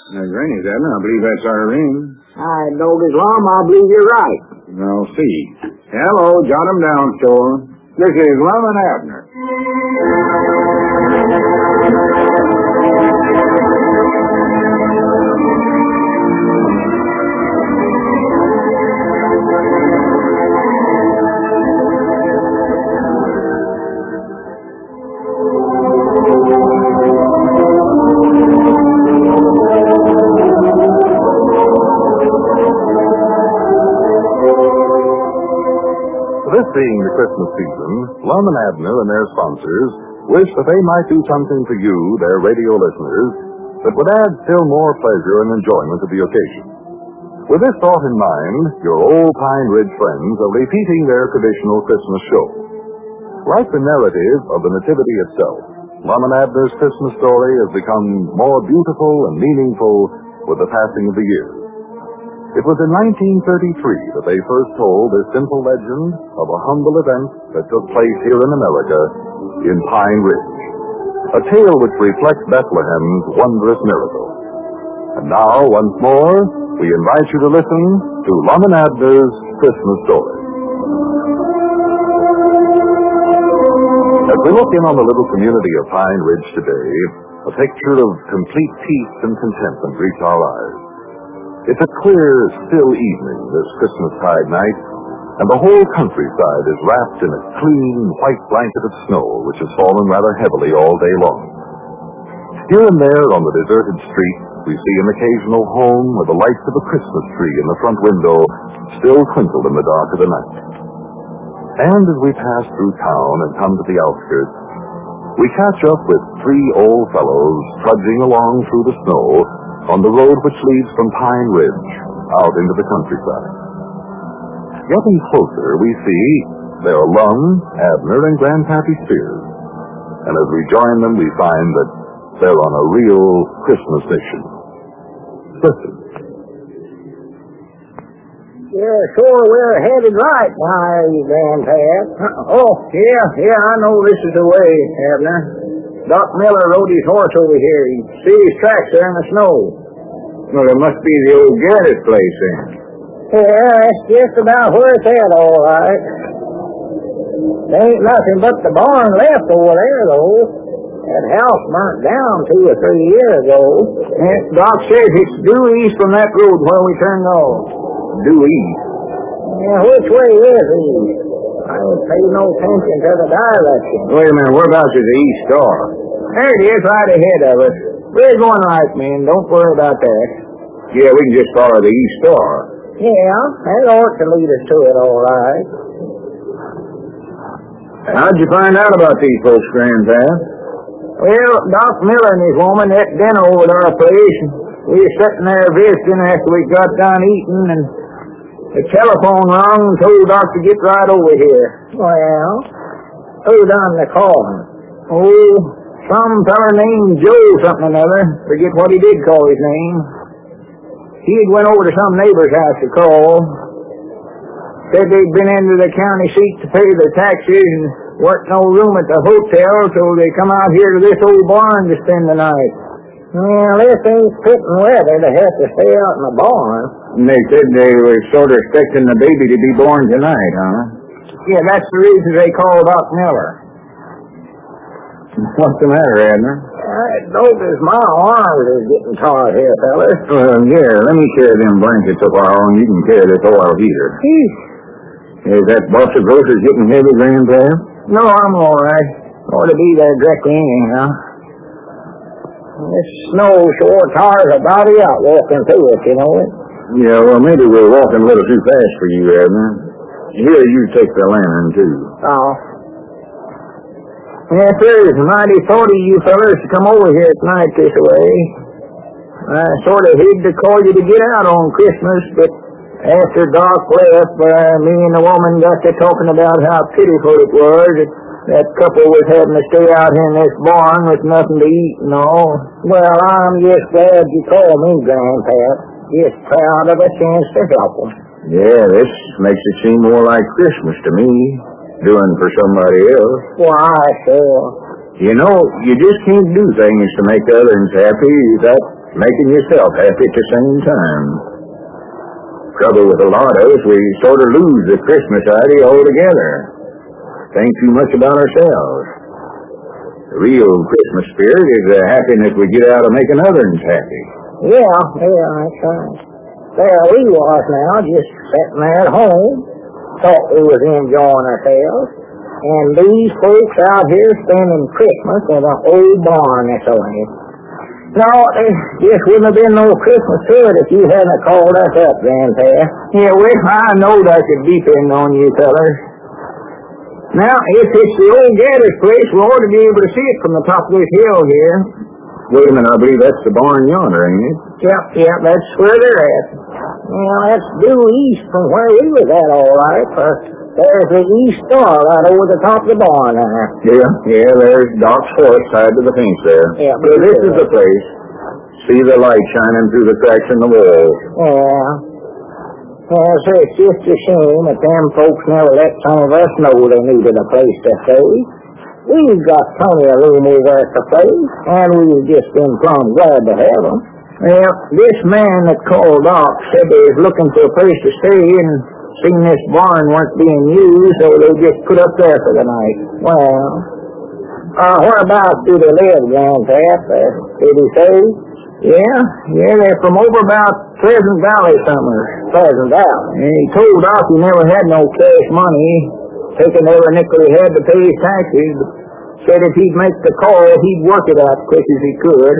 Granny's, Edna. I believe that's Irene. I know Islam. I believe you're right. I'll see. Hello, jot 'em down, Store. This is Lum and Abner. This being the Christmas season, Lum and Abner and their sponsors wish that they might do something for you, their radio listeners, that would add still more pleasure and enjoyment to the occasion. With this thought in mind, your old Pine Ridge friends are repeating their traditional Christmas show. Like the narrative of the Nativity itself, Lum and Abner's Christmas story has become more beautiful and meaningful with the passing of the years. It was in 1933 that they first told this simple legend of a humble event that took place here in America, in Pine Ridge. A tale which reflects Bethlehem's wondrous miracle. And now, once more, we invite you to listen to Lum and Abner's Christmas story. As we look in on the little community of Pine Ridge today, a picture of complete peace and contentment greets our eyes. It's a clear, still evening this Christmastide night, and the whole countryside is wrapped in a clean, white blanket of snow which has fallen rather heavily all day long. Here and there on the deserted street, we see an occasional home where the lights of a Christmas tree in the front window still twinkle in the dark of the night. And as we pass through town and come to the outskirts, we catch up with three old fellows trudging along through the snow on the road which leads from Pine Ridge out into the countryside. Getting closer, we see there are Lum, Abner, and Grandpappy Spears. And as we join them, we find that they're on a real Christmas mission. Listen. Yeah, sure, we're headed right now, Grandpap. Oh, yeah, I know this is the way, Abner. Doc Miller rode his horse over here. He see his tracks there in the snow. Well, it must be the old Garrett place, then. Yeah, that's just about where it's at, all right. There ain't nothing but the barn left over there, though. That house burnt down 2 or 3 years ago. And Doc says it's due east from that road where we turned off. Due east? Yeah, which way is east? I don't pay no attention to the direction. Wait a minute, whereabouts is the East Star? There it is, right ahead of us. We're going right, man. Don't worry about that. Yeah, we can just follow the East Star. Yeah, that ought to lead us to it, all right. How'd you find out about these folks, Grandpap? Well, Doc Miller and his woman had dinner over at our place. We were sitting there visiting after we got done eating, and the telephone rang and told Doc to get right over here. Well, who done the calling? Oh, some feller named Joe something or another. Forget what he did call his name. He had went over to some neighbor's house to call. Said they'd been into the county seat to pay their taxes and weren't no room at the hotel, so they come out here to this old barn to spend the night. Well, this ain't fitting weather to have to stay out in the barn. And they said they were sort of expecting the baby to be born tonight, huh? Yeah, that's the reason they called Doc Miller. What's the matter, Abner? I notice my arms is getting tired here, fellas. Well, here, let me carry them blankets up our own. You can carry this oil heater. Is that box of groceries getting heavy, Grandpap? No, I'm all right. Ought to be there directly anyhow. This snow sure tires a body out walking through it, you know it. Yeah, well, maybe we're walking a little too fast for you, Abner. Here, you take the lantern, too. Oh. Yes, there's mighty thought of you fellas to come over here tonight this way. I sort of hid to call you to get out on Christmas, but after Doc left, me and the woman got to talking about how pitiful it was that couple was having to stay out here in this barn with nothing to eat and all. Well, I'm just glad you called me, Grandpap. Just proud of a chance to help them. Yeah, this makes it seem more like Christmas to me, doing for somebody else. Why, sure. You know, you just can't do things to make others happy. That making yourself happy at the same time. Trouble with a lot of us, we sort of lose the Christmas idea altogether. Think too much about ourselves. The real Christmas spirit is the happiness we get out of making others happy. Yeah, that's right. There we was now, just sitting there at home, thought we was enjoying ourselves, and these folks out here spending Christmas in an old barn that's on it. No, there just wouldn't have been no Christmas to it if you hadn't called us up, Grandpa. Yeah, well, I knowed I could depend on you fellers. Now, if it's the old Gather's place, we ought to be able to see it from the top of this hill here. Wait a minute, I believe that's the barn yonder, ain't it? Yep, that's where they're at. Well, that's due east from where we was at, all right, for there's the east star right over the top of the barn there. Yeah, there's Doc's horse tied to the fence there. Yeah, so this is the place. See the light shining through the cracks in the walls. Yeah. Well, sir, it's just a shame that them folks never let some of us know they needed a place to stay. We've got plenty of room over at the place, and we've just been plumb glad to have them. Well, this man that called Doc said they was looking for a place to stay and seen this barn weren't being used, so they just put up there for the night. Well, whereabouts do they live, Grandpap? Did he say? Yeah, they're from over about Pleasant Valley somewhere. Pleasant Valley. And he told Doc he never had no cash money, taking every nickel he had to pay his taxes. Said if he'd make the call, he'd work it out quick as he could.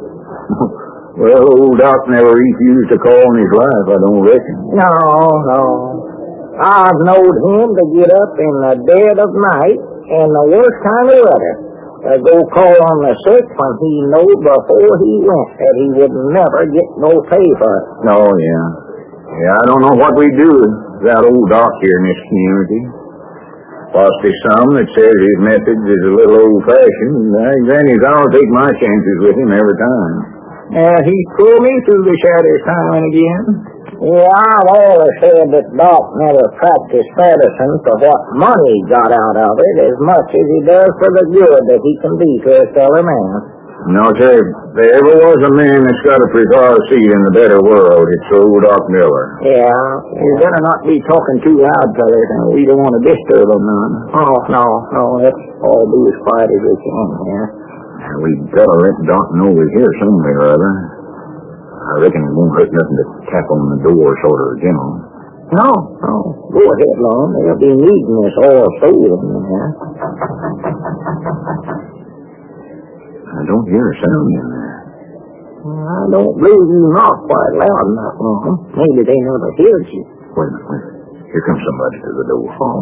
Well, old Doc never refused a call in his life, I don't reckon. No. I've knowed him to get up in the dead of night and the worst time of weather. Go call on the sick when he knowed before he went that he would never get no pay for it. Oh, yeah. Yeah, I don't know what we do without old Doc here in this community. Plus, there's some that says his methods is a little old-fashioned, and then I'll take my chances with him every time. He's pulled me through the shadows time and again. Yeah, I've always said that Doc never practiced medicine for what money got out of it as much as he does for the good that he can be to his fellow man. No, sir, if there ever was a man that's got a preserved seat in the better world, it's old Doc Miller. Yeah, you better not be talking too loud, fellas, and we don't want to disturb him none. Oh, no, let's all be as quiet as we can here. We've got to let Doc know we're here somewhere or other. I reckon it won't hurt nothing to tap on the door sort of general. No. Go ahead, Lon. They'll be needing this oil stove in there. I don't hear a sound in there. I don't believe you knock quite loud enough, Lon. Maybe they never heard you. Wait a minute. Here comes somebody to the door. Oh.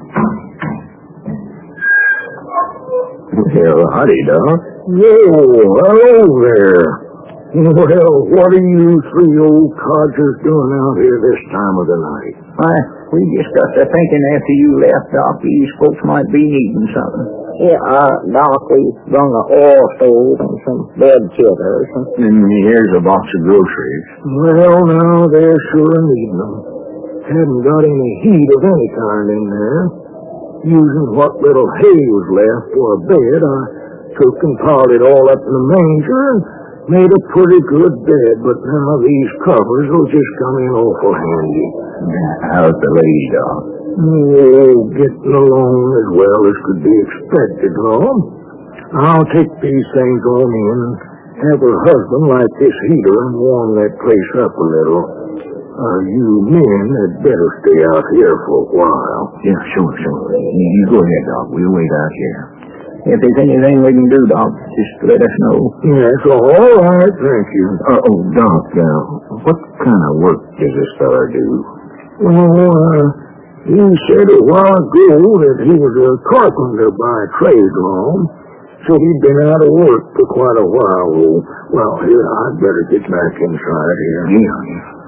Well, howdy, Doc. Yo, hello there. Well, what are you three old codgers doing out here this time of the night? Why, we just got to thinking after you left, Doc, these folks might be needing something. Yeah, Doc, we brung an oil stove and some bed chitters. And here's a box of groceries. Well, now, they're sure needing them. Haven't got any heat of any kind in there. Using what little hay was left for a bed, I took and piled it all up in the manger and made a pretty good bed, but now these covers will just come in awful handy. How's the lady, Doc? Oh, getting along as well as could be expected, Lon. I'll take these things on in and have her husband light this heater and warm that place up a little. You men had better stay out here for a while. Yeah, sure. You go ahead, Doc. We'll wait out here. If there's anything we can do, Doc, just let us know. Yes, all right, thank you. Doc, what kind of work does this fella do? Well, he said a while ago that he was a carpenter by trade, Lon. So he'd been out of work for quite a while. Well, here, I'd better get back inside here. Yeah.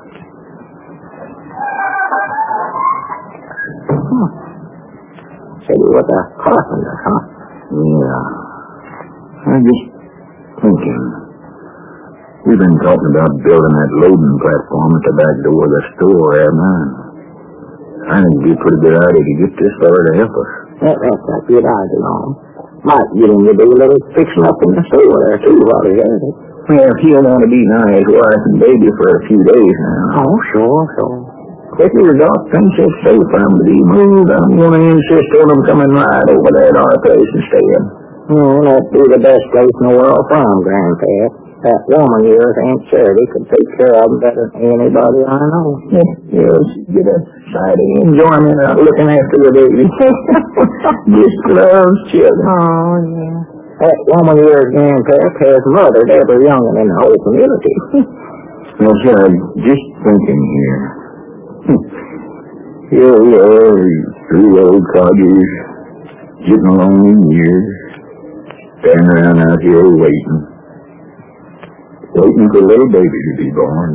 Said he was a carpenter, huh? Yeah. I'm just thinking. We've been talking about building that loading platform at the back door of the store, haven't I? I think it'd be a pretty good idea to get this fella to help us. That's a good idea, Lon. Might get him to do a little fixing up in the store there, too, while he's at it. Well, he'll want to be nigh his wife and baby for a few days now. Oh, sure. If your doc thinks it's safe for him to be moved, I'm going to insist on him coming right over there to our place and staying. That'd be the best place in the world for him, Grandpap. That woman of yours, Aunt Charity, could take care of him better than anybody I know. He'll get a sight of enjoyment out of looking after the baby. Just loves children. Oh, yeah. That woman of yours, Grandpap, has mothered every young'un in the whole community. Well, sir, I'm just thinking here. Here we are, three old codgers, getting along in years, standing around out here waiting for a little baby to be born.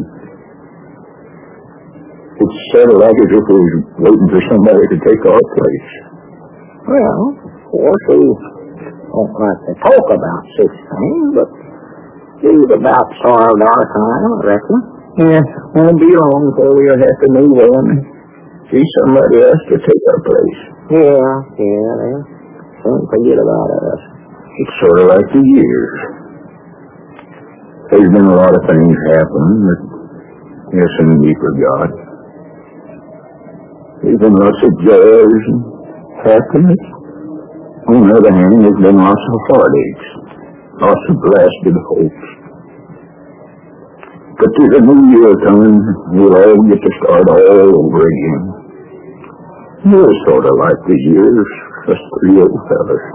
It's sort of like as if we was waiting for somebody to take our place. Well, of course, we don't like to talk about such things, but we've about served our time, I reckon. Yeah, won't be long before we'll have to move on and see somebody else to take our place. Yeah, they'll soon forget about us. It's sort of like the years. There's been a lot of things happen that will soon be forgot. There's been lots of joys and happiness. On the other hand, there's been lots of heartaches, lots of blasted hopes. But there's a new year coming, we'll all get to start all over again. You're sort of like the years, us three old fellas.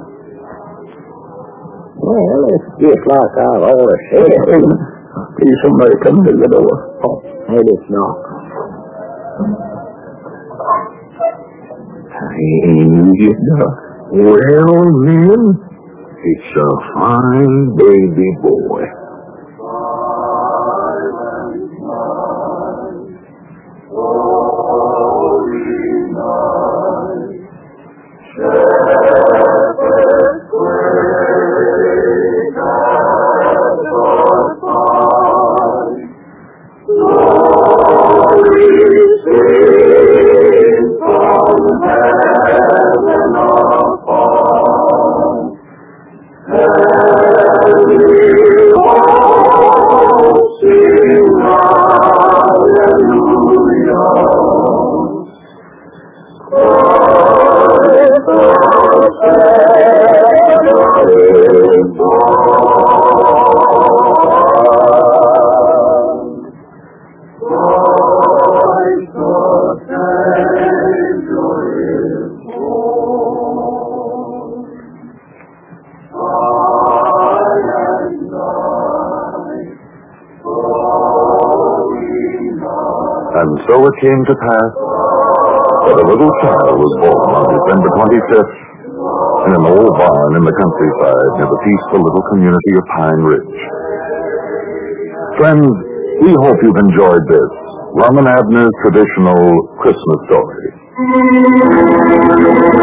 Well, it's just like I've always said. There's somebody coming to the door. Oh, maybe it's not. Hey, Doc. Well, then, it's a fine baby boy. And so it came to pass that a little child was born on December 25th in an old barn in the countryside near the peaceful little community of Pine Ridge. Friends, we hope you've enjoyed this Lum and Abner's traditional Christmas story.